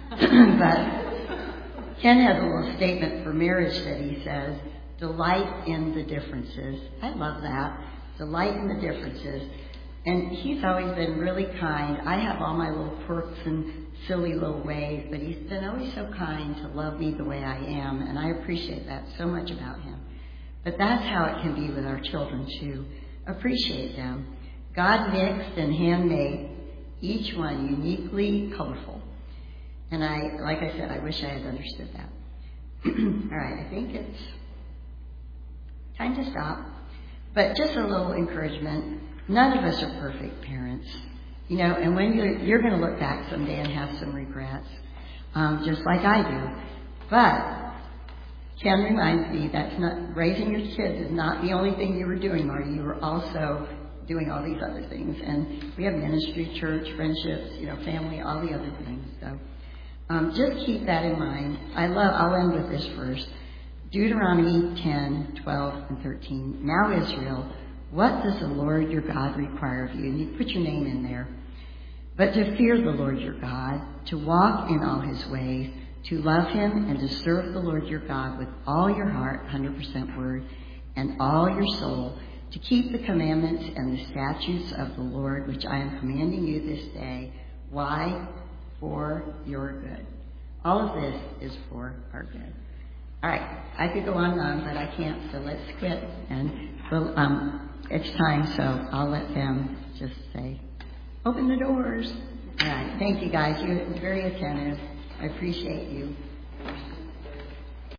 But Ken has a little statement for marriage that he says, delight in the differences. I love that. Delight in the differences. And he's always been really kind. I have all my little quirks and silly little ways, but he's been always so kind to love me the way I am, and I appreciate that so much about him. But that's how it can be with our children, too. Appreciate them. God mixed and handmade each one uniquely colorful. And I, like I said, I wish I had understood that. All right, I think it's time to stop. But just a little encouragement. None of us are perfect parents. You know, and when you're, you're going to look back someday and have some regrets, um, just like I do. But Ken reminds me that's not, raising your kids is not the only thing you were doing, Marty. You were also doing all these other things. And we have ministry, church, friendships, you know, family, all the other things. So um, just keep that in mind. I love, I'll end with this verse. Deuteronomy ten, twelve, and thirteen. Now, Israel, what does the Lord your God require of you? And you put your name in there. But to fear the Lord your God, to walk in all his ways, to love him and to serve the Lord your God with all your heart, one hundred percent word, and all your soul, to keep the commandments and the statutes of the Lord, which I am commanding you this day. Why? For your good. All of this is for our good. All right, I could go on and on, but I can't, so let's quit. And we'll, um, it's time, so I'll let them just say, open the doors. All right, thank you guys. You're very attentive. I appreciate you.